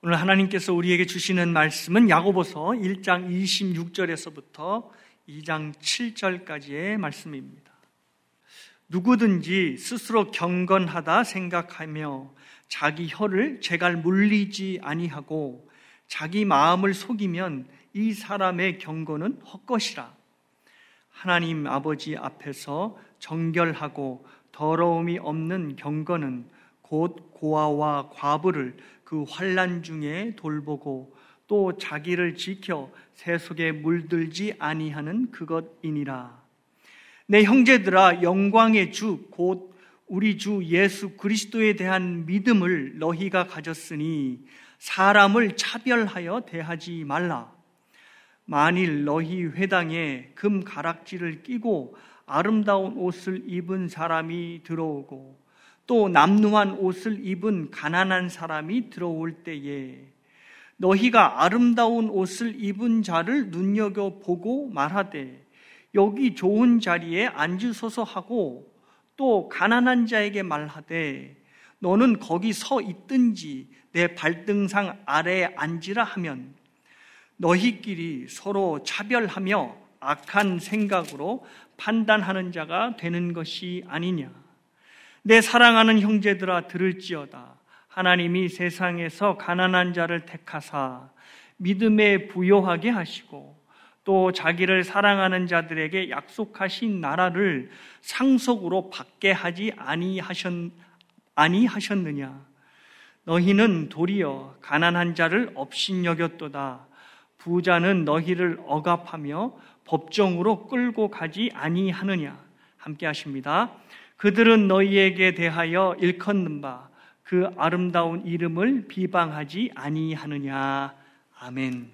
오늘 하나님께서 우리에게 주시는 말씀은 야고보서 1장 26절에서부터 2장 7절까지의 말씀입니다. 누구든지 스스로 경건하다 생각하며 자기 혀를 제갈 물리지 아니하고 자기 마음을 속이면 이 사람의 경건은 헛것이라. 하나님 아버지 앞에서 정결하고 더러움이 없는 경건은 곧 고아와 과부를 그 환난 중에 돌보고 또 자기를 지켜 세속에 물들지 아니하는 그것이니라. 내 형제들아, 영광의 주 곧 우리 주 예수 그리스도에 대한 믿음을 너희가 가졌으니 사람을 차별하여 대하지 말라. 만일 너희 회당에 금 가락지를 끼고 아름다운 옷을 입은 사람이 들어오고 또 남루한 옷을 입은 가난한 사람이 들어올 때에 너희가 아름다운 옷을 입은 자를 눈여겨보고 말하되 여기 좋은 자리에 앉으소서 하고 또 가난한 자에게 말하되 너는 거기 서 있든지 내 발등상 아래에 앉으라 하면 너희끼리 서로 차별하며 악한 생각으로 판단하는 자가 되는 것이 아니냐. 내 사랑하는 형제들아, 들을지어다. 하나님이 세상에서 가난한 자를 택하사 믿음에 부요하게 하시고 또 자기를 사랑하는 자들에게 약속하신 나라를 상속으로 받게 하지 아니하셨느냐. 너희는 도리어 가난한 자를 업신여겼도다. 부자는 너희를 억압하며 법정으로 끌고 가지 아니하느냐. 함께 하십니다. 그들은 너희에게 대하여 일컫는 바 그 아름다운 이름을 비방하지 아니하느냐. 아멘.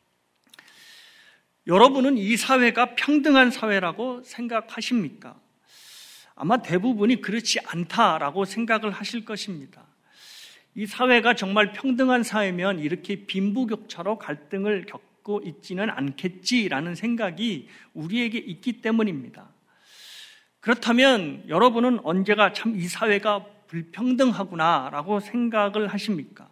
여러분은 이 사회가 평등한 사회라고 생각하십니까? 아마 대부분이 그렇지 않다라고 생각을 하실 것입니다. 이 사회가 정말 평등한 사회면 이렇게 빈부격차로 갈등을 겪고 있지는 않겠지라는 생각이 우리에게 있기 때문입니다. 그렇다면 여러분은 언제가 참 이 사회가 불평등하구나라고 생각을 하십니까?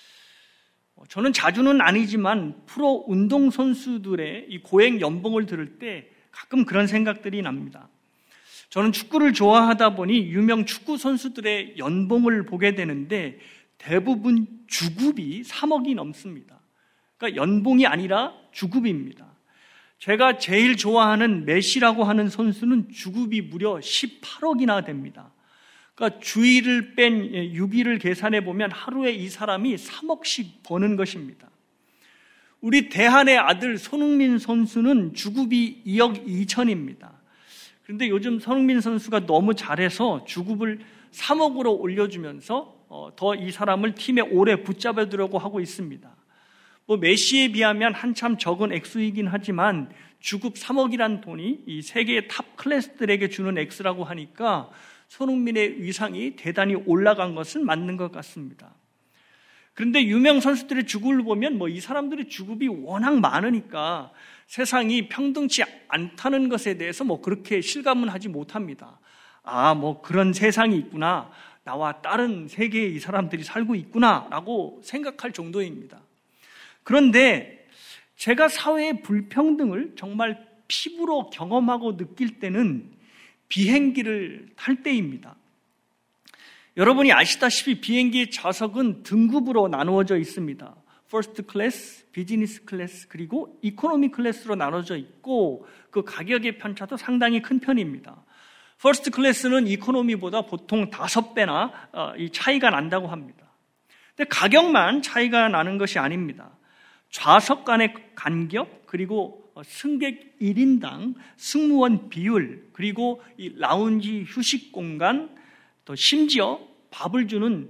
저는 자주는 아니지만 프로 운동선수들의 이 고액 연봉을 들을 때 가끔 그런 생각들이 납니다. 저는 축구를 좋아하다 보니 유명 축구 선수들의 연봉을 보게 되는데 대부분 주급이 3억이 넘습니다. 그러니까 연봉이 아니라 주급입니다. 제가 제일 좋아하는 메시라고 하는 선수는 주급이 무려 18억이나 됩니다. 그러니까 주일을 뺀 6일을 계산해 보면 하루에 이 사람이 3억씩 버는 것입니다. 우리 대한의 아들 손흥민 선수는 주급이 2억 2천입니다. 그런데 요즘 손흥민 선수가 너무 잘해서 주급을 3억으로 올려주면서 더 이 사람을 팀에 오래 붙잡아두려고 하고 있습니다. 메시에 비하면 한참 적은 액수이긴 하지만 주급 3억이란 돈이 이 세계의 탑 클래스들에게 주는 액수라고 하니까 손흥민의 위상이 대단히 올라간 것은 맞는 것 같습니다. 그런데 유명 선수들의 주급을 보면 이 사람들의 주급이 워낙 많으니까 세상이 평등치 않다는 것에 대해서 그렇게 실감은 하지 못합니다. 그런 세상이 있구나. 나와 다른 세계에 이 사람들이 살고 있구나 라고 생각할 정도입니다. 그런데 제가 사회의 불평등을 정말 피부로 경험하고 느낄 때는 비행기를 탈 때입니다. 여러분이 아시다시피 비행기의 좌석은 등급으로 나누어져 있습니다. 퍼스트 클래스, 비즈니스 클래스, 그리고 이코노미 클래스로 나눠져 있고 그 가격의 편차도 상당히 큰 편입니다. 퍼스트 클래스는 이코노미보다 보통 5배나 이 차이가 난다고 합니다. 근데 가격만 차이가 나는 것이 아닙니다. 좌석 간의 간격, 그리고 승객 1인당 승무원 비율, 그리고 이 라운지 휴식 공간, 또 심지어 밥을 주는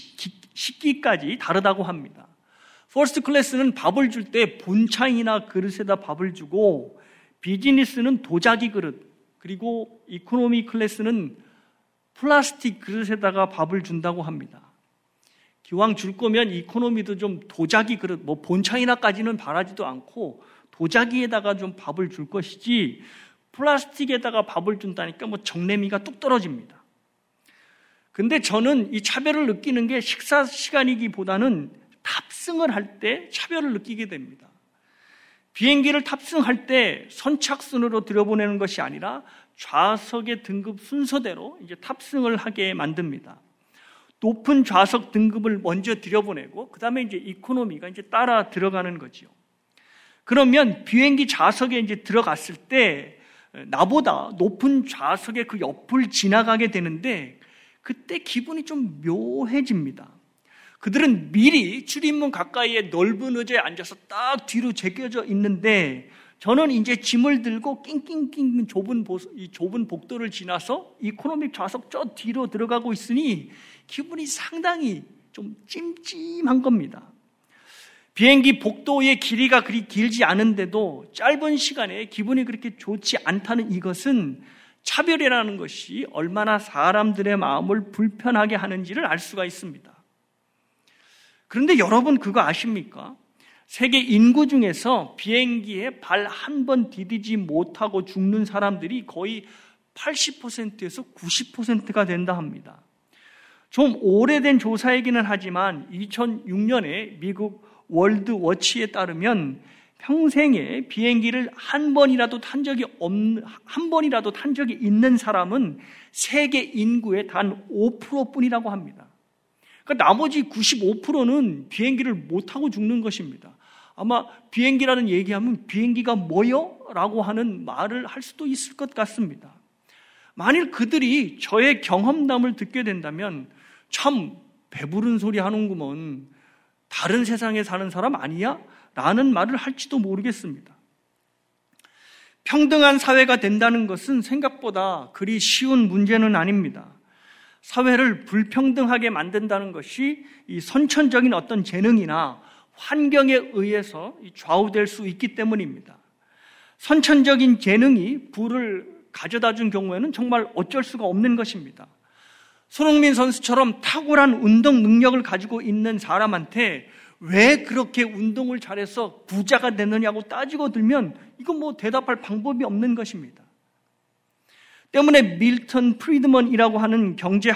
식기까지 다르다고 합니다. 퍼스트 클래스는 밥을 줄 때 본차이나 그릇에다 밥을 주고 비즈니스는 도자기 그릇, 그리고 이코노미 클래스는 플라스틱 그릇에다가 밥을 준다고 합니다. 기왕 줄 거면 이코노미도 좀 도자기 그릇, 본차이나까지는 바라지도 않고 도자기에다가 좀 밥을 줄 것이지 플라스틱에다가 밥을 준다니까 정내미가 뚝 떨어집니다. 근데 저는 이 차별을 느끼는 게 식사 시간이기보다는 탑승을 할 때 차별을 느끼게 됩니다. 비행기를 탑승할 때 선착순으로 들여보내는 것이 아니라 좌석의 등급 순서대로 이제 탑승을 하게 만듭니다. 높은 좌석 등급을 먼저 들여보내고 그 다음에 이제 이코노미가 이제 따라 들어가는 거지요. 그러면 비행기 좌석에 이제 들어갔을 때 나보다 높은 좌석의 그 옆을 지나가게 되는데 그때 기분이 좀 묘해집니다. 그들은 미리 출입문 가까이에 넓은 의자에 앉아서 딱 뒤로 제껴져 있는데 저는 이제 짐을 들고 낑낑낑 좁은 복도를 지나서 이코노믹 좌석 저 뒤로 들어가고 있으니 기분이 상당히 좀 찜찜한 겁니다. 비행기 복도의 길이가 그리 길지 않은데도 짧은 시간에 기분이 그렇게 좋지 않다는 이것은 차별이라는 것이 얼마나 사람들의 마음을 불편하게 하는지를 알 수가 있습니다. 그런데 여러분 그거 아십니까? 세계 인구 중에서 비행기에 발 한 번 디디지 못하고 죽는 사람들이 거의 80%에서 90%가 된다 합니다. 좀 오래된 조사이기는 하지만 2006년에 미국 월드워치에 따르면 평생에 비행기를 한 번이라도 탄 적이 있는 사람은 세계 인구의 단 5%뿐이라고 합니다. 그러니까 나머지 95%는 비행기를 못 타고 죽는 것입니다. 아마 비행기라는 얘기하면 비행기가 뭐요? 라고 하는 말을 할 수도 있을 것 같습니다. 만일 그들이 저의 경험담을 듣게 된다면 참 배부른 소리 하는구먼, 다른 세상에 사는 사람 아니야? 라는 말을 할지도 모르겠습니다. 평등한 사회가 된다는 것은 생각보다 그리 쉬운 문제는 아닙니다. 사회를 불평등하게 만든다는 것이 이 선천적인 어떤 재능이나 환경에 의해서 좌우될 수 있기 때문입니다. 선천적인 재능이 부를 가져다 준 경우에는 정말 어쩔 수가 없는 것입니다. 손흥민 선수처럼 탁월한 운동 능력을 가지고 있는 사람한테 왜 그렇게 운동을 잘해서 부자가 됐느냐고 따지고 들면 이건 뭐 대답할 방법이 없는 것입니다. 때문에 밀턴 프리드먼이라고 하는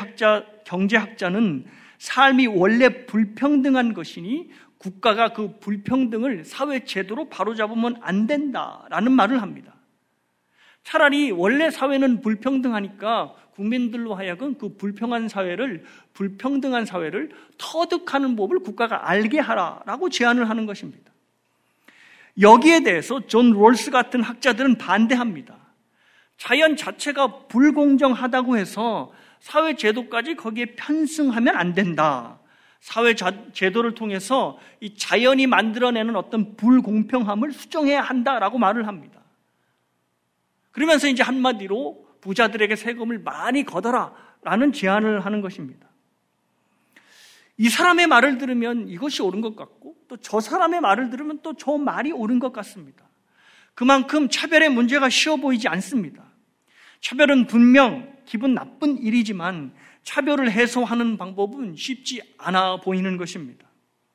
경제학자는 삶이 원래 불평등한 것이니 국가가 그 불평등을 사회 제도로 바로잡으면 안 된다라는 말을 합니다. 차라리 원래 사회는 불평등하니까 국민들로 하여금 그 불평등한 사회를 터득하는 법을 국가가 알게 하라라고 제안을 하는 것입니다. 여기에 대해서 존 롤스 같은 학자들은 반대합니다. 자연 자체가 불공정하다고 해서 사회 제도까지 거기에 편승하면 안 된다. 사회 제도를 통해서 이 자연이 만들어내는 어떤 불공평함을 수정해야 한다라고 말을 합니다. 그러면서 이제 한마디로 부자들에게 세금을 많이 걷어라라는 제안을 하는 것입니다. 이 사람의 말을 들으면 이것이 옳은 것 같고 또 저 사람의 말을 들으면 또 저 말이 옳은 것 같습니다. 그만큼 차별의 문제가 쉬워 보이지 않습니다. 차별은 분명 기분 나쁜 일이지만 차별을 해소하는 방법은 쉽지 않아 보이는 것입니다.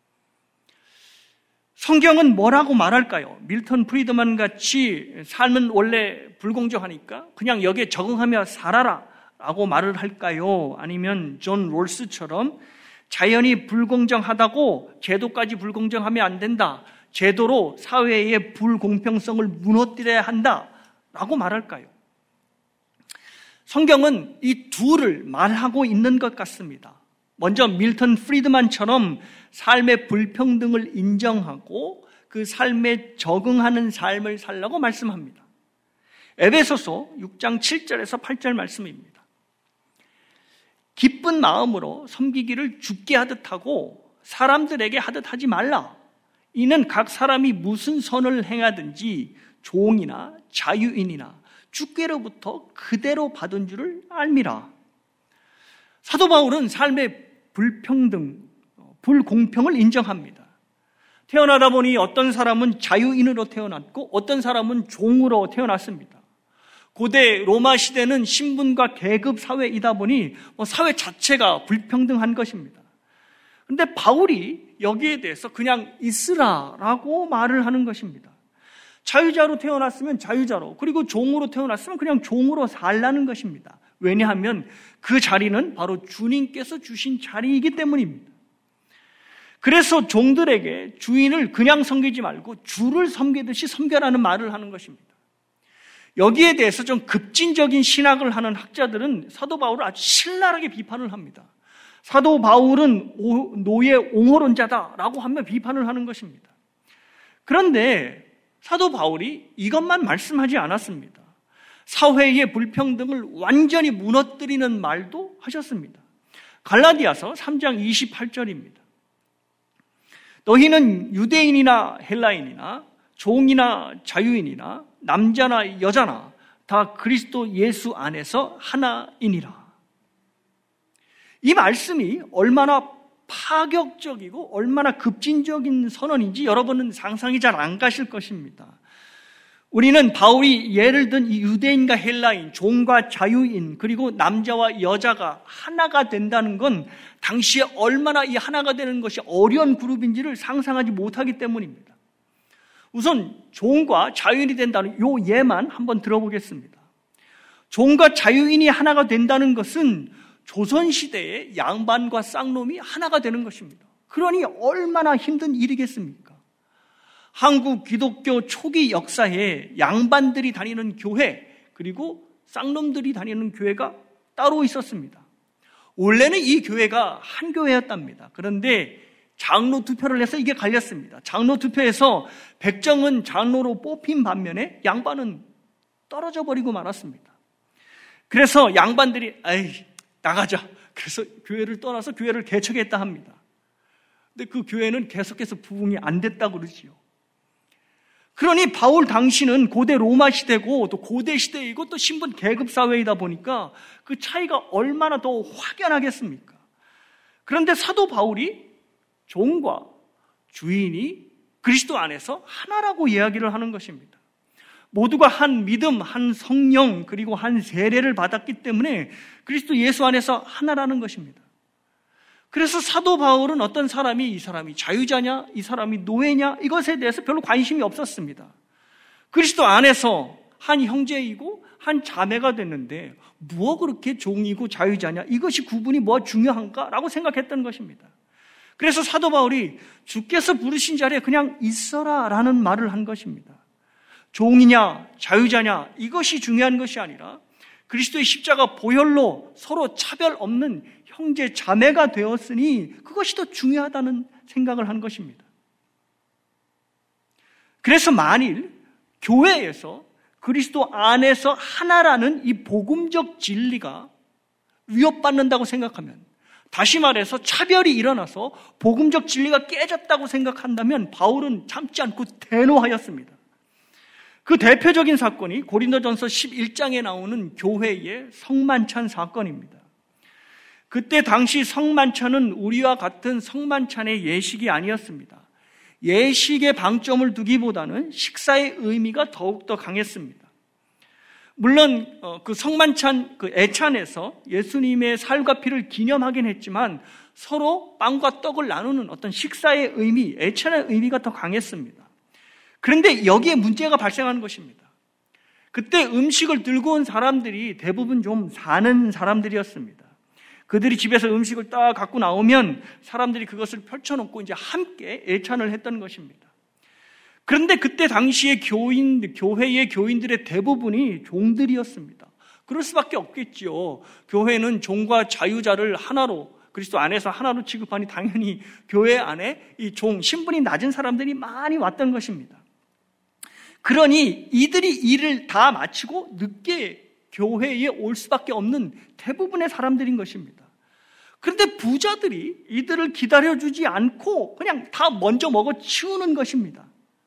성경은 뭐라고 말할까요? 밀턴 프리드먼 같이 삶은 원래 불공정하니까 그냥 여기에 적응하며 살아라 라고 말을 할까요? 아니면 존 롤스처럼 자연이 불공정하다고 제도까지 불공정하면 안 된다, 제도로 사회의 불공평성을 무너뜨려야 한다 라고 말할까요? 성경은 이 둘을 말하고 있는 것 같습니다. 먼저 밀턴 프리드만처럼 삶의 불평등을 인정하고 그 삶에 적응하는 삶을 살라고 말씀합니다. 에베소서 6장 7절에서 8절 말씀입니다. 기쁜 마음으로 섬기기를 주께 하듯 하고 사람들에게 하듯 하지 말라. 이는 각 사람이 무슨 선을 행하든지 종이나 자유인이나 주께로부터 그대로 받은 줄을 알미라. 사도 바울은 삶의 불공평을 인정합니다. 태어나다 보니 어떤 사람은 자유인으로 태어났고 어떤 사람은 종으로 태어났습니다. 고대 로마 시대는 신분과 계급 사회이다 보니 사회 자체가 불평등한 것입니다. 그런데 바울이 여기에 대해서 그냥 있으라라고 말을 하는 것입니다. 자유자로 태어났으면 자유자로, 그리고 종으로 태어났으면 그냥 종으로 살라는 것입니다. 왜냐하면 그 자리는 바로 주님께서 주신 자리이기 때문입니다. 그래서 종들에게 주인을 그냥 섬기지 말고 주를 섬기듯이 섬겨라는 말을 하는 것입니다. 여기에 대해서 좀 급진적인 신학을 하는 학자들은 사도 바울을 아주 신랄하게 비판을 합니다. 사도 바울은 노예 옹호론자다라고 하며 비판을 하는 것입니다. 그런데 사도 바울이 이것만 말씀하지 않았습니다. 사회의 불평등을 완전히 무너뜨리는 말도 하셨습니다. 갈라디아서 3장 28절입니다. 너희는 유대인이나 헬라인이나 종이나 자유인이나 남자나 여자나 다 그리스도 예수 안에서 하나이니라. 이 말씀이 얼마나 파격적이고 얼마나 급진적인 선언인지 여러분은 상상이 잘 안 가실 것입니다. 우리는 바울이 예를 든 이 유대인과 헬라인, 종과 자유인, 그리고 남자와 여자가 하나가 된다는 건 당시에 얼마나 이 하나가 되는 것이 어려운 그룹인지를 상상하지 못하기 때문입니다. 우선 종과 자유인이 된다는 요 예만 한번 들어보겠습니다. 종과 자유인이 하나가 된다는 것은 조선시대의 양반과 쌍놈이 하나가 되는 것입니다. 그러니 얼마나 힘든 일이겠습니까? 한국 기독교 초기 역사에 양반들이 다니는 교회 그리고 쌍놈들이 다니는 교회가 따로 있었습니다. 원래는 이 교회가 한 교회였답니다. 그런데 장로 투표를 해서 이게 갈렸습니다. 장로 투표에서 백정은 장로로 뽑힌 반면에 양반은 떨어져 버리고 말았습니다. 그래서 양반들이 나가자. 그래서 교회를 떠나서 교회를 개척했다 합니다. 근데 그 교회는 계속해서 부흥이 안 됐다고 그러지요. 그러니 바울 당시는 고대 로마 시대고 또 고대 시대이고 또 신분 계급 사회이다 보니까 그 차이가 얼마나 더 확연하겠습니까? 그런데 사도 바울이 종과 주인이 그리스도 안에서 하나라고 이야기를 하는 것입니다. 모두가 한 믿음, 한 성령, 그리고 한 세례를 받았기 때문에 그리스도 예수 안에서 하나라는 것입니다. 그래서 사도 바울은 어떤 사람이 이 사람이 자유자냐, 이 사람이 노예냐 이것에 대해서 별로 관심이 없었습니다. 그리스도 안에서 한 형제이고 한 자매가 됐는데 뭐 그렇게 종이고 자유자냐 이것이 구분이 뭐 중요한가라고 생각했던 것입니다. 그래서 사도 바울이 주께서 부르신 자리에 그냥 있어라 라는 말을 한 것입니다. 종이냐 자유자냐 이것이 중요한 것이 아니라 그리스도의 십자가 보혈로 서로 차별 없는 형제 자매가 되었으니 그것이 더 중요하다는 생각을 한 것입니다. 그래서 만일 교회에서 그리스도 안에서 하나라는 이 복음적 진리가 위협받는다고 생각하면, 다시 말해서 차별이 일어나서 복음적 진리가 깨졌다고 생각한다면 바울은 참지 않고 대노하였습니다. 그 대표적인 사건이 고린도전서 11장에 나오는 교회의 성만찬 사건입니다. 그때 당시 성만찬은 우리와 같은 성만찬의 예식이 아니었습니다. 예식에 방점을 두기보다는 식사의 의미가 더욱더 강했습니다. 물론 그 성만찬 그 애찬에서 예수님의 살과 피를 기념하긴 했지만 서로 빵과 떡을 나누는 어떤 식사의 의미, 애찬의 의미가 더 강했습니다. 그런데 여기에 문제가 발생하는 것입니다. 그때 음식을 들고 온 사람들이 대부분 좀 사는 사람들이었습니다. 그들이 집에서 음식을 딱 갖고 나오면 사람들이 그것을 펼쳐놓고 이제 함께 애찬을 했던 것입니다. 그런데 그때 당시에 교회의 교인들의 대부분이 종들이었습니다. 그럴 수밖에 없겠지요. 교회는 종과 자유자를 하나로, 그리스도 안에서 하나로 취급하니 당연히 교회 안에 이 종, 신분이 낮은 사람들이 많이 왔던 것입니다. 그러니 이들이 일을 다 마치고 늦게 교회에 올 수밖에 없는 대부분의 사람들인 것입니다. 그런데 부자들이 이들을 기다려주지 않고 그냥 다 먼저 먹어 치우는 것입니다.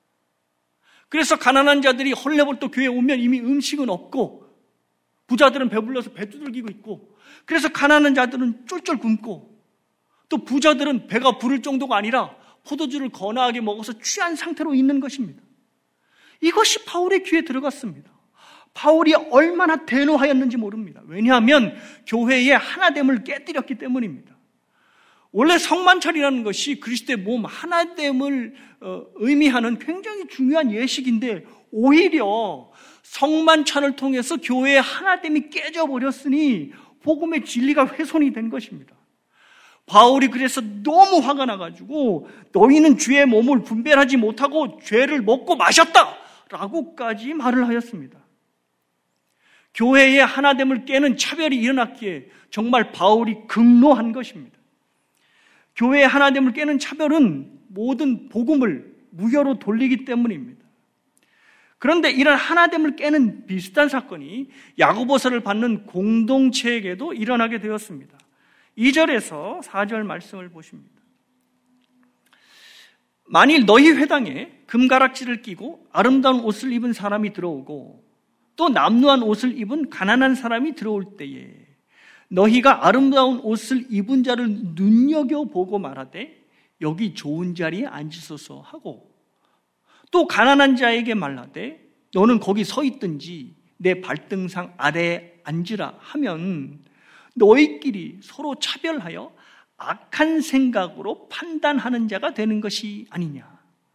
그래서 가난한 자들이 헐레벌떡 교회에 오면 이미 음식은 없고 부자들은 배불러서 배 두들기고 있고, 그래서 가난한 자들은 쫄쫄 굶고 또 부자들은 배가 부를 정도가 아니라 포도주를 거나하게 먹어서 취한 상태로 있는 것입니다. 이것이 바울의 귀에 들어갔습니다. 바울이 얼마나 대노하였는지 모릅니다. 왜냐하면 교회의 하나됨을 깨뜨렸기 때문입니다. 원래 성만찬이라는 것이 그리스도의 몸 하나됨을 의미하는 굉장히 중요한 예식인데 오히려 성만찬을 통해서 교회의 하나됨이 깨져버렸으니 복음의 진리가 훼손이 된 것입니다. 바울이 그래서 너무 화가 나가지고 너희는 주의 몸을 분별하지 못하고 죄를 먹고 마셨다 라고까지 말을 하였습니다. 교회의 하나됨을 깨는 차별이 일어났기에 정말 바울이 극노한 것입니다. 교회의 하나됨을 깨는 차별은 모든 복음을 무효로 돌리기 때문입니다. 그런데 이런 하나됨을 깨는 비슷한 사건이 야고보서를 받는 공동체에게도 일어나게 되었습니다. 2절에서 4절 말씀을 보십니다. 만일 너희 회당에 금가락지를 끼고 아름다운 옷을 입은 사람이 들어오고 또 남루한 옷을 입은 가난한 사람이 들어올 때에 너희가 아름다운 옷을 입은 자를 눈여겨보고 말하되 여기 좋은 자리에 앉으소서 하고 또 가난한 자에게 말하되 너는 거기 서 있든지 내 발등상 아래에 앉으라 하면 너희끼리 서로 차별하여 악한 생각으로 판단하는 자가 되는 것이 아니냐.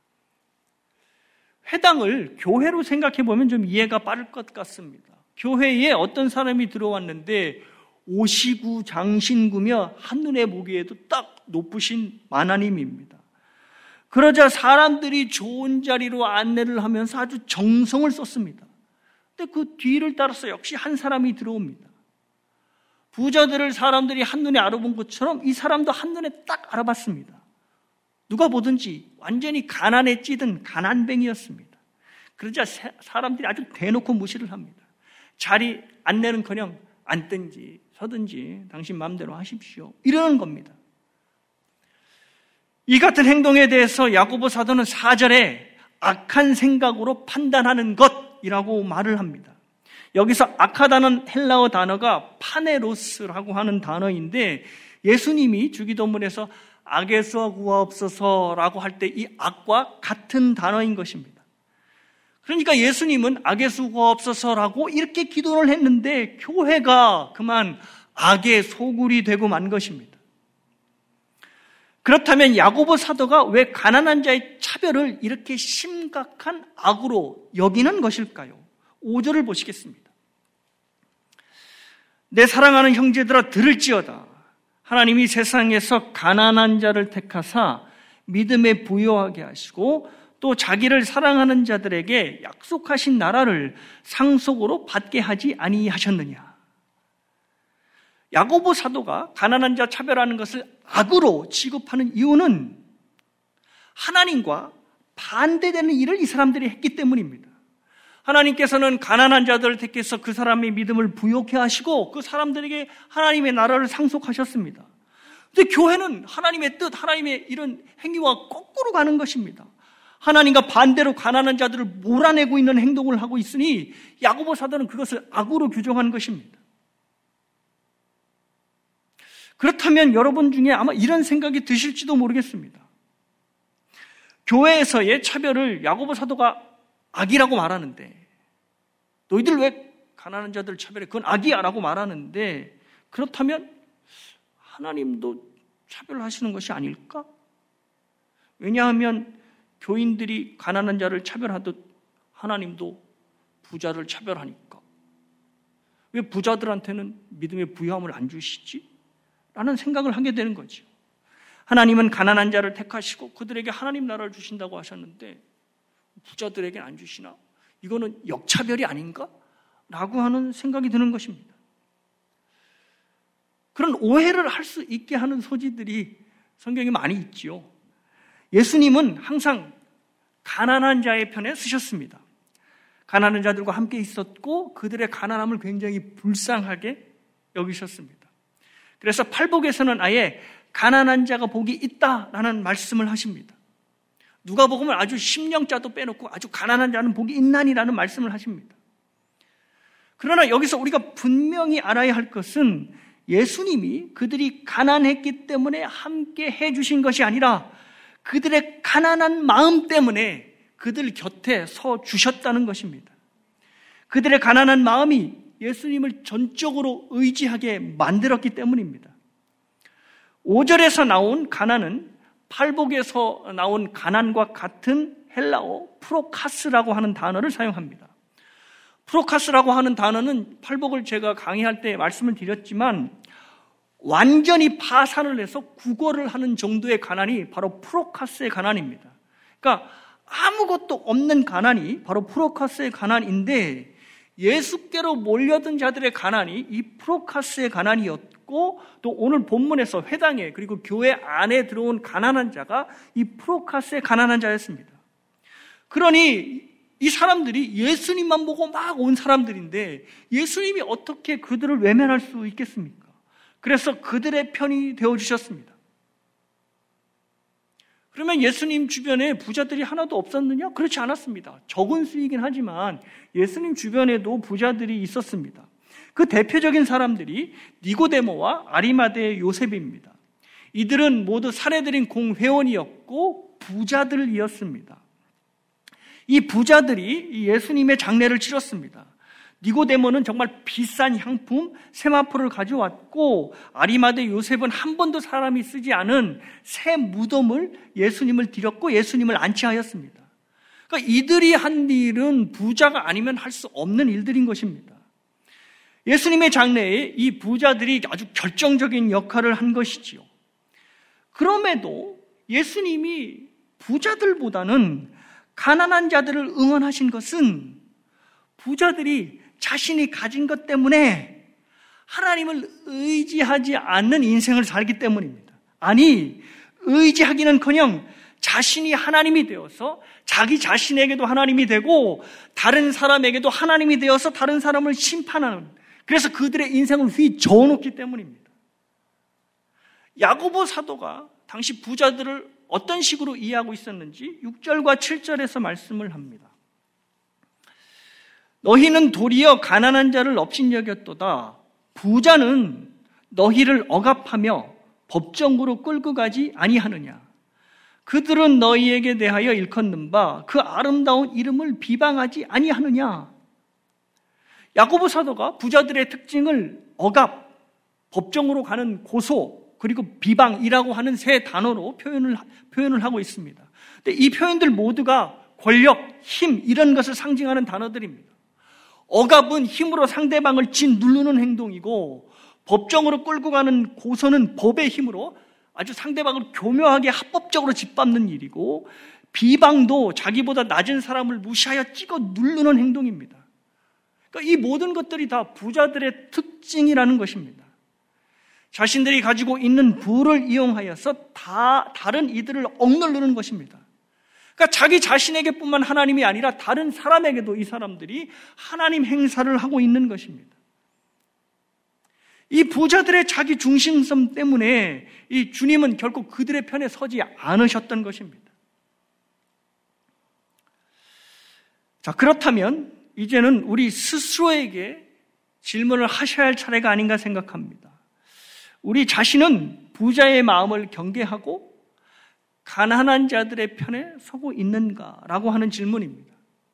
회당을 교회로 생각해 보면 좀 이해가 빠를 것 같습니다. 교회에 어떤 사람이 들어왔는데 오시구 장신구며 한눈에 보기에도 딱 높으신 만화님입니다. 그러자 사람들이 좋은 자리로 안내를 하면서 아주 정성을 썼습니다. 근데 그 뒤를 따라서 역시 한 사람이 들어옵니다. 부자들을 사람들이 한눈에 알아본 것처럼 이 사람도 한눈에 딱 알아봤습니다. 누가 보든지 완전히 가난에 찌든 가난뱅이였습니다. 그러자 사람들이 아주 대놓고 무시를 합니다. 자리 안내는커녕 앉든지 서든지 당신 마음대로 하십시오. 이러는 겁니다. 이 같은 행동에 대해서 야고보 사도는 4절에 악한 생각으로 판단하는 것이라고 말을 합니다. 여기서 악하다는 헬라어 단어가 파네로스라고 하는 단어인데 예수님이 주기도문에서 악에서 구하옵소서라고 할 때 이 악과 같은 단어인 것입니다. 그러니까 예수님은 악에서 구하옵소서라고 이렇게 기도를 했는데 교회가 그만 악의 소굴이 되고 만 것입니다. 그렇다면 야고보 사도가 왜 가난한 자의 차별을 이렇게 심각한 악으로 여기는 것일까요? 5절을 보시겠습니다. 내 사랑하는 형제들아 들을지어다. 하나님이 세상에서 가난한 자를 택하사 믿음에 부요하게 하시고 또 자기를 사랑하는 자들에게 약속하신 나라를 상속으로 받게 하지 아니하셨느냐. 야고보 사도가 가난한 자 차별하는 것을 악으로 취급하는 이유는 하나님과 반대되는 일을 이 사람들이 했기 때문입니다. 하나님께서는 가난한 자들을 택해서 그 사람의 믿음을 부요케 하시고 그 사람들에게 하나님의 나라를 상속하셨습니다. 그런데 교회는 하나님의 뜻, 하나님의 이런 행위와 거꾸로 가는 것입니다. 하나님과 반대로 가난한 자들을 몰아내고 있는 행동을 하고 있으니 야고보 사도는 그것을 악으로 규정한 것입니다. 그렇다면 여러분 중에 아마 이런 생각이 드실지도 모르겠습니다. 교회에서의 차별을 야고보 사도가 악이라고 말하는데 너희들 왜 가난한 자들 차별해? 그건 악이야 라고 말하는데 그렇다면 하나님도 차별하시는 것이 아닐까? 왜냐하면 교인들이 가난한 자를 차별하듯 하나님도 부자를 차별하니까 왜 부자들한테는 믿음의 부요함을 안 주시지? 라는 생각을 하게 되는 거죠. 하나님은 가난한 자를 택하시고 그들에게 하나님 나라를 주신다고 하셨는데 부자들에게는 안 주시나? 이거는 역차별이 아닌가? 라고 하는 생각이 드는 것입니다. 그런 오해를 할 수 있게 하는 소지들이 성경에 많이 있지요. 예수님은 항상 가난한 자의 편에 서셨습니다. 가난한 자들과 함께 있었고 그들의 가난함을 굉장히 불쌍하게 여기셨습니다. 그래서 팔복에서는 아예 가난한 자가 복이 있다라는 말씀을 하십니다. 누가복음은 아주 심령자도 빼놓고 아주 가난한 자는 복이 있나니라는 말씀을 하십니다. 그러나 여기서 우리가 분명히 알아야 할 것은 예수님이 그들이 가난했기 때문에 함께 해주신 것이 아니라 그들의 가난한 마음 때문에 그들 곁에 서 주셨다는 것입니다. 그들의 가난한 마음이 예수님을 전적으로 의지하게 만들었기 때문입니다. 5절에서 나온 가난은 팔복에서 나온 가난과 같은 헬라어 프로카스라고 하는 단어를 사용합니다. 프로카스라고 하는 단어는 팔복을 제가 강의할 때 말씀을 드렸지만 완전히 파산을 해서 구걸을 하는 정도의 가난이 바로 프로카스의 가난입니다. 그러니까 아무것도 없는 가난이 바로 프로카스의 가난인데, 예수께로 몰려든 자들의 가난이 이 프로카스의 가난이었고, 또 오늘 본문에서 회당에 그리고 교회 안에 들어온 가난한 자가 이 프로카스의 가난한 자였습니다. 그러니 이 사람들이 예수님만 보고 막 온 사람들인데 예수님이 어떻게 그들을 외면할 수 있겠습니까? 그래서 그들의 편이 되어주셨습니다. 그러면 예수님 주변에 부자들이 하나도 없었느냐? 그렇지 않았습니다. 적은 수이긴 하지만 예수님 주변에도 부자들이 있었습니다. 그 대표적인 사람들이 니고데모와 아리마대의 요셉입니다. 이들은 모두 사내들인 공회원이었고 부자들이었습니다. 이 부자들이 예수님의 장례를 치렀습니다. 니고데모는 정말 비싼 향품 세마포를 가져왔고, 아리마대 요셉은 한 번도 사람이 쓰지 않은 새 무덤을 예수님을 드렸고 예수님을 안치하였습니다. 그러니까 이들이 한 일은 부자가 아니면 할 수 없는 일들인 것입니다. 예수님의 장례에 이 부자들이 아주 결정적인 역할을 한 것이지요. 그럼에도 예수님이 부자들보다는 가난한 자들을 응원하신 것은 부자들이 자신이 가진 것 때문에 하나님을 의지하지 않는 인생을 살기 때문입니다. 아니, 의지하기는커녕 자신이 하나님이 되어서 자기 자신에게도 하나님이 되고 다른 사람에게도 하나님이 되어서 다른 사람을 심판하는, 그래서 그들의 인생을 휘저어놓기 때문입니다. 야고보 사도가 당시 부자들을 어떤 식으로 이해하고 있었는지 6절과 7절에서 말씀을 합니다. 너희는 도리어 가난한 자를 업신여겼도다. 부자는 너희를 억압하며 법정으로 끌고 가지 아니하느냐. 그들은 너희에게 대하여 일컫는 바 그 아름다운 이름을 비방하지 아니하느냐. 야고보 사도가 부자들의 특징을 억압, 법정으로 가는 고소, 그리고 비방이라고 하는 세 단어로 표현을 하고 있습니다. 근데 이 표현들 모두가 권력, 힘 이런 것을 상징하는 단어들입니다. 억압은 힘으로 상대방을 짓누르는 행동이고, 법정으로 끌고 가는 고소는 법의 힘으로 아주 상대방을 교묘하게 합법적으로 짓밟는 일이고, 비방도 자기보다 낮은 사람을 무시하여 찍어 누르는 행동입니다. 그러니까 이 모든 것들이 다 부자들의 특징이라는 것입니다. 자신들이 가지고 있는 부를 이용하여서 다른 이들을 억누르는 것입니다. 그러니까 자기 자신에게뿐만 하나님이 아니라 다른 사람에게도 이 사람들이 하나님 행사를 하고 있는 것입니다. 이 부자들의 자기 중심성 때문에 이 주님은 결국 그들의 편에 서지 않으셨던 것입니다. 자, 그렇다면 이제는 우리 스스로에게 질문을 하셔야 할 차례가 아닌가 생각합니다. 우리 자신은 부자의 마음을 경계하고 가난한 자들의 편에 서고 있는가라고 하는 질문입니다.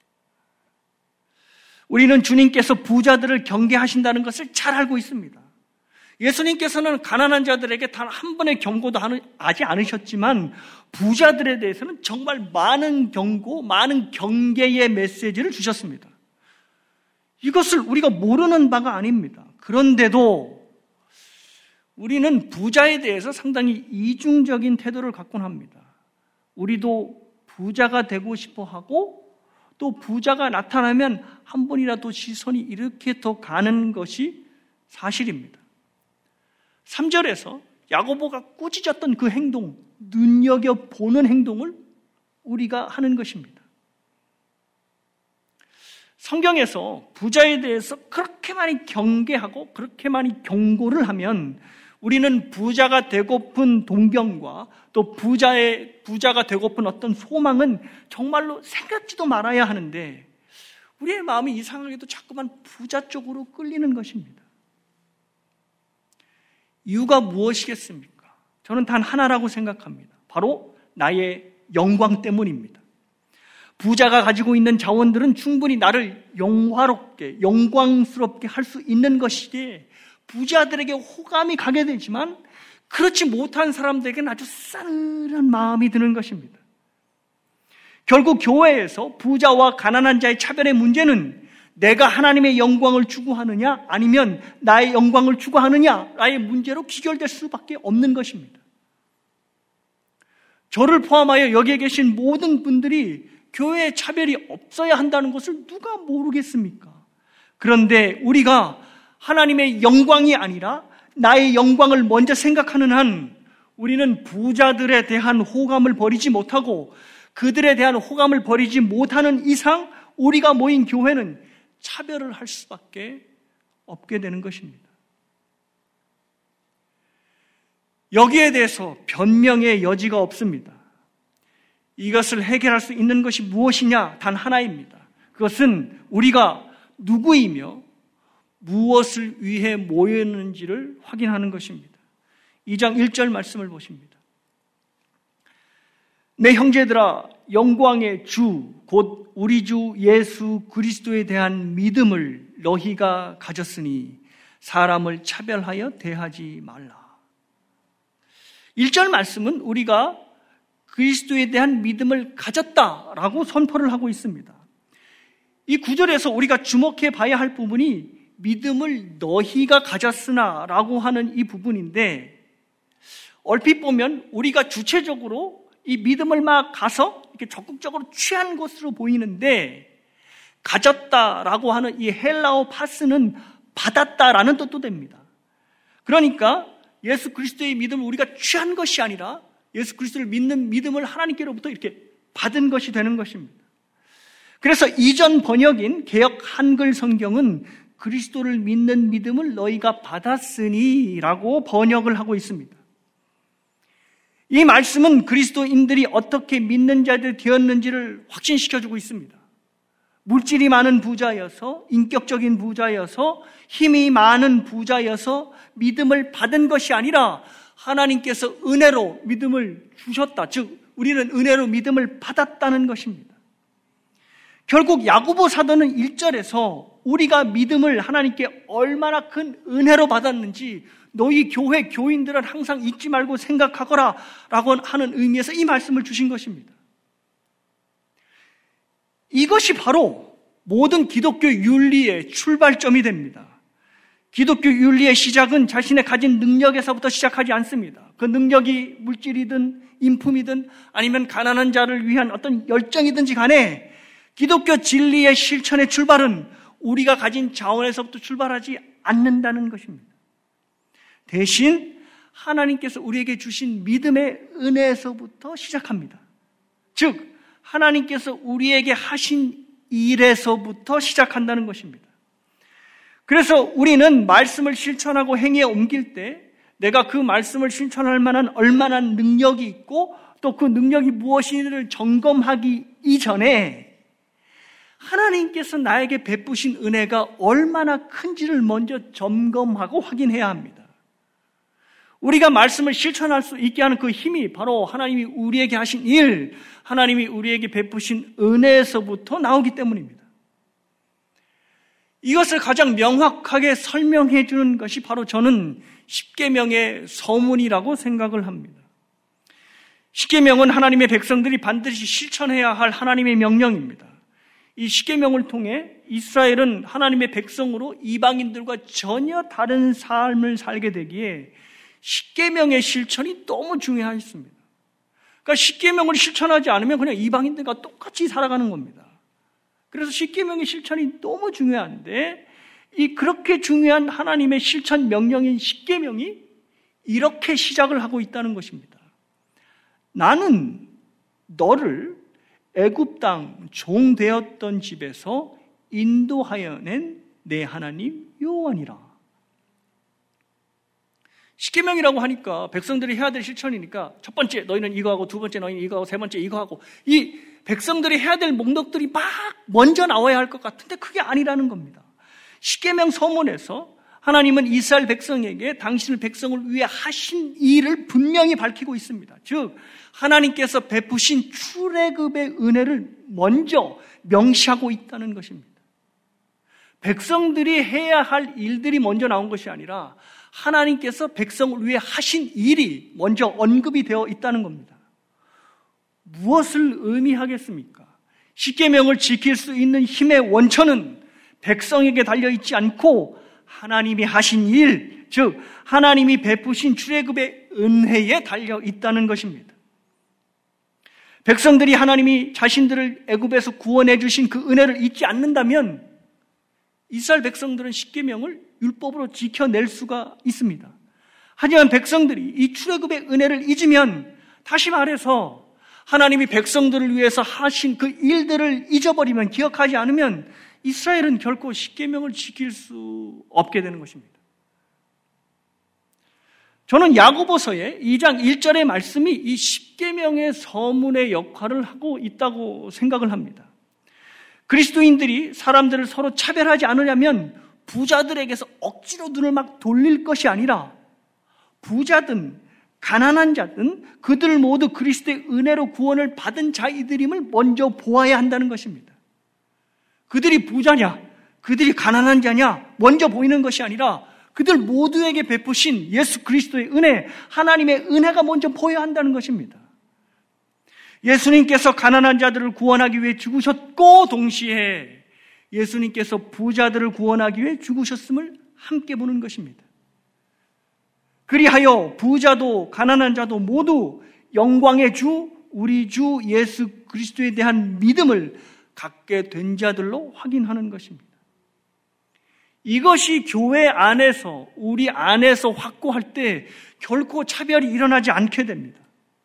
우리는 주님께서 부자들을 경계하신다는 것을 잘 알고 있습니다. 예수님께서는 가난한 자들에게 단 한 번의 경고도 하지 않으셨지만 부자들에 대해서는 정말 많은 경고, 많은 경계의 메시지를 주셨습니다. 이것을 우리가 모르는 바가 아닙니다. 그런데도 우리는 부자에 대해서 상당히 이중적인 태도를 갖곤 합니다. 우리도 부자가 되고 싶어 하고, 또 부자가 나타나면 한 번이라도 시선이 이렇게 더 가는 것이 사실입니다. 3절에서 야고보가 꾸짖었던 그 행동, 눈여겨보는 행동을 우리가 하는 것입니다. 성경에서 부자에 대해서 그렇게 많이 경계하고 그렇게 많이 경고를 하면 우리는 부자가 되고픈 동경과 또 부자가 되고픈 어떤 소망은 정말로 생각지도 말아야 하는데, 우리의 마음이 이상하게도 자꾸만 부자 쪽으로 끌리는 것입니다. 이유가 무엇이겠습니까? 저는 단 하나라고 생각합니다. 바로 나의 영광 때문입니다. 부자가 가지고 있는 자원들은 충분히 나를 영화롭게, 영광스럽게 할 수 있는 것이기에 부자들에게 호감이 가게 되지만 그렇지 못한 사람들에게는 아주 싸늘한 마음이 드는 것입니다. 결국 교회에서 부자와 가난한 자의 차별의 문제는 내가 하나님의 영광을 추구하느냐 아니면 나의 영광을 추구하느냐라의 문제로 귀결될 수밖에 없는 것입니다. 저를 포함하여 여기에 계신 모든 분들이 교회에 차별이 없어야 한다는 것을 누가 모르겠습니까? 그런데 우리가 하나님의 영광이 아니라 나의 영광을 먼저 생각하는 한 우리는 부자들에 대한 호감을 버리지 못하고 그들에 대한 호감을 버리지 못하는 이상 우리가 모인 교회는 차별을 할 수밖에 없게 되는 것입니다. 여기에 대해서 변명의 여지가 없습니다. 이것을 해결할 수 있는 것이 무엇이냐? 단 하나입니다. 그것은 우리가 누구이며 무엇을 위해 모였는지를 확인하는 것입니다. 2장 1절 말씀을 보십니다. 내 형제들아, 영광의 주 곧 우리 주 예수 그리스도에 대한 믿음을 너희가 가졌으니 사람을 차별하여 대하지 말라. 1절 말씀은 우리가 그리스도에 대한 믿음을 가졌다라고 선포를 하고 있습니다. 이 구절에서 우리가 주목해 봐야 할 부분이 믿음을 너희가 가졌으나 라고 하는 이 부분인데, 얼핏 보면 우리가 주체적으로 이 믿음을 막 가서 이렇게 적극적으로 취한 것으로 보이는데, 가졌다라고 하는 이 헬라어 파스는 받았다라는 뜻도 됩니다. 그러니까 예수 그리스도의 믿음을 우리가 취한 것이 아니라 예수 그리스도를 믿는 믿음을 하나님께로부터 이렇게 받은 것이 되는 것입니다. 그래서 이전 번역인 개역 한글 성경은 그리스도를 믿는 믿음을 너희가 받았으니 라고 번역을 하고 있습니다. 이 말씀은 그리스도인들이 어떻게 믿는 자들이 되었는지를 확신시켜주고 있습니다. 물질이 많은 부자여서, 인격적인 부자여서, 힘이 많은 부자여서 믿음을 받은 것이 아니라 하나님께서 은혜로 믿음을 주셨다. 즉 우리는 은혜로 믿음을 받았다는 것입니다. 결국 야고보 사도는 1절에서 우리가 믿음을 하나님께 얼마나 큰 은혜로 받았는지 너희 교회 교인들은 항상 잊지 말고 생각하거라 라고 하는 의미에서 이 말씀을 주신 것입니다. 이것이 바로 모든 기독교 윤리의 출발점이 됩니다. 기독교 윤리의 시작은 자신의 가진 능력에서부터 시작하지 않습니다. 그 능력이 물질이든 인품이든 아니면 가난한 자를 위한 어떤 열정이든지 간에 기독교 진리의 실천의 출발은 우리가 가진 자원에서부터 출발하지 않는다는 것입니다. 대신 하나님께서 우리에게 주신 믿음의 은혜에서부터 시작합니다. 즉 하나님께서 우리에게 하신 일에서부터 시작한다는 것입니다. 그래서 우리는 말씀을 실천하고 행위에 옮길 때 내가 그 말씀을 실천할 만한 얼마나 능력이 있고 또 그 능력이 무엇인지를 점검하기 이전에 하나님께서 나에게 베푸신 은혜가 얼마나 큰지를 먼저 점검하고 확인해야 합니다. 우리가 말씀을 실천할 수 있게 하는 그 힘이 바로 하나님이 우리에게 하신 일, 하나님이 우리에게 베푸신 은혜에서부터 나오기 때문입니다. 이것을 가장 명확하게 설명해 주는 것이 바로 저는 십계명의 서문이라고 생각을 합니다. 십계명은 하나님의 백성들이 반드시 실천해야 할 하나님의 명령입니다. 이 십계명을 통해 이스라엘은 하나님의 백성으로 이방인들과 전혀 다른 삶을 살게 되기에 십계명의 실천이 너무 중요했습니다. 그러니까 십계명을 실천하지 않으면 그냥 이방인들과 똑같이 살아가는 겁니다. 그래서 십계명의 실천이 너무 중요한데 이 그렇게 중요한 하나님의 실천 명령인 십계명이 이렇게 시작을 하고 있다는 것입니다. 나는 너를 애굽 땅 종 되었던 집에서 인도하여 낸 내 하나님 여호와니라. 십계명이라고 하니까 백성들이 해야 될 실천이니까 첫 번째 너희는 이거 하고 두 번째 너희는 이거 하고 세 번째 이거 하고 이 백성들이 해야 될 목록들이 막 먼저 나와야 할 것 같은데 그게 아니라는 겁니다. 십계명 서문에서 하나님은 이스라엘 백성에게 당신의 백성을 위해 하신 일을 분명히 밝히고 있습니다. 즉 하나님께서 베푸신 출애굽의 은혜를 먼저 명시하고 있다는 것입니다. 백성들이 해야 할 일들이 먼저 나온 것이 아니라 하나님께서 백성을 위해 하신 일이 먼저 언급이 되어 있다는 겁니다. 무엇을 의미하겠습니까? 십계명을 지킬 수 있는 힘의 원천은 백성에게 달려있지 않고 하나님이 하신 일, 즉 하나님이 베푸신 출애굽의 은혜에 달려있다는 것입니다. 백성들이 하나님이 자신들을 애굽에서 구원해 주신 그 은혜를 잊지 않는다면 이스라엘 백성들은 십계명을 율법으로 지켜낼 수가 있습니다. 하지만 백성들이 이 출애굽의 은혜를 잊으면, 다시 말해서 하나님이 백성들을 위해서 하신 그 일들을 잊어버리면, 기억하지 않으면 이스라엘은 결코 십계명을 지킬 수 없게 되는 것입니다. 저는 야고보서의 2장 1절의 말씀이 이 십계명의 서문의 역할을 하고 있다고 생각을 합니다. 그리스도인들이 사람들을 서로 차별하지 않으려면 부자들에게서 억지로 눈을 막 돌릴 것이 아니라, 부자든 가난한 자든 그들 모두 그리스도의 은혜로 구원을 받은 자이들임을 먼저 보아야 한다는 것입니다. 그들이 부자냐, 그들이 가난한 자냐 먼저 보이는 것이 아니라 그들 모두에게 베푸신 예수 그리스도의 은혜, 하나님의 은혜가 먼저 보여야 한다는 것입니다. 예수님께서 가난한 자들을 구원하기 위해 죽으셨고, 동시에 예수님께서 부자들을 구원하기 위해 죽으셨음을 함께 보는 것입니다. 그리하여 부자도 가난한 자도 모두 영광의 주, 우리 주 예수 그리스도에 대한 믿음을 갖게 된 자들로 확인하는 것입니다. 이것이 교회 안에서, 우리 안에서 확고할 때 결코 차별이 일어나지 않게 됩니다.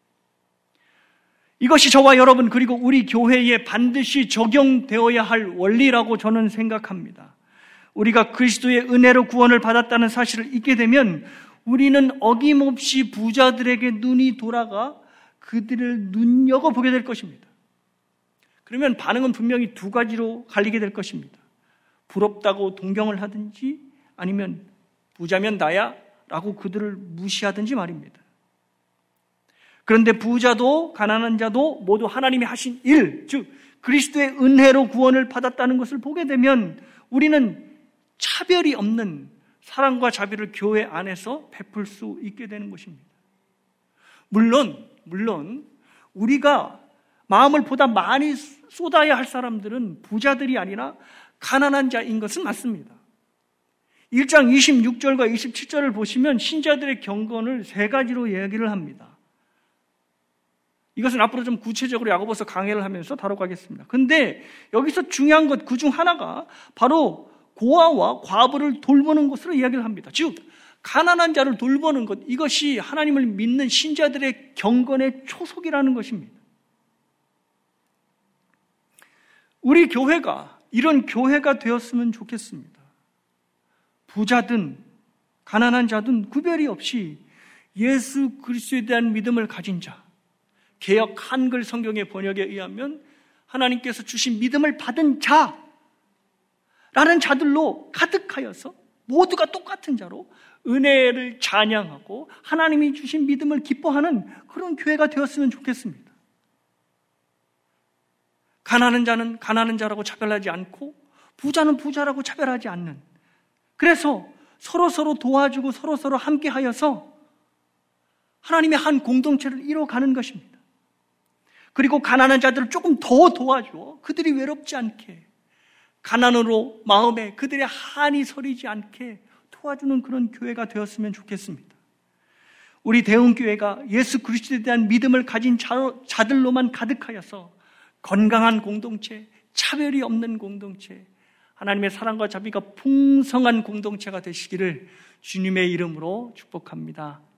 이것이 저와 여러분, 그리고 우리 교회에 반드시 적용되어야 할 원리라고 저는 생각합니다. 우리가 그리스도의 은혜로 구원을 받았다는 사실을 잊게 되면 우리는 어김없이 부자들에게 눈이 돌아가 그들을 눈여겨보게 될 것입니다. 그러면 반응은 분명히 두 가지로 갈리게 될 것입니다. 부럽다고 동경을 하든지, 아니면 부자면 나야 라고 그들을 무시하든지 말입니다. 그런데 부자도 가난한 자도 모두 하나님이 하신 일, 즉 그리스도의 은혜로 구원을 받았다는 것을 보게 되면 우리는 차별이 없는 사랑과 자비를 교회 안에서 베풀 수 있게 되는 것입니다. 물론 우리가 마음을 보다 많이 쏟아야 할 사람들은 부자들이 아니라 가난한 자인 것은 맞습니다. 1장 26절과 27절을 보시면 신자들의 경건을 세 가지로 이야기를 합니다. 이것은 앞으로 좀 구체적으로 야고보서 강해를 하면서 다뤄가겠습니다. 근데 여기서 중요한 것, 그중 하나가 바로 고아와 과부를 돌보는 것으로 이야기를 합니다. 즉 가난한 자를 돌보는 것, 이것이 하나님을 믿는 신자들의 경건의 초석이라는 것입니다. 우리 교회가 이런 교회가 되었으면 좋겠습니다. 부자든 가난한 자든 구별이 없이 예수 그리스도에 대한 믿음을 가진 자, 개역 한글 성경의 번역에 의하면 하나님께서 주신 믿음을 받은 자라는 자들로 가득하여서 모두가 똑같은 자로 은혜를 찬양하고 하나님이 주신 믿음을 기뻐하는 그런 교회가 되었으면 좋겠습니다. 가난한 자는 가난한 자라고 차별하지 않고 부자는 부자라고 차별하지 않는, 그래서 서로 도와주고 서로 함께하여서 하나님의 한 공동체를 이뤄가는 것입니다. 그리고 가난한 자들을 조금 더 도와줘 그들이 외롭지 않게, 가난으로 마음에 그들의 한이 서리지 않게 도와주는 그런 교회가 되었으면 좋겠습니다. 우리 대흥교회가 예수 그리스도에 대한 믿음을 가진 자들로만 가득하여서 건강한 공동체, 차별이 없는 공동체, 하나님의 사랑과 자비가 풍성한 공동체가 되시기를 주님의 이름으로 축복합니다.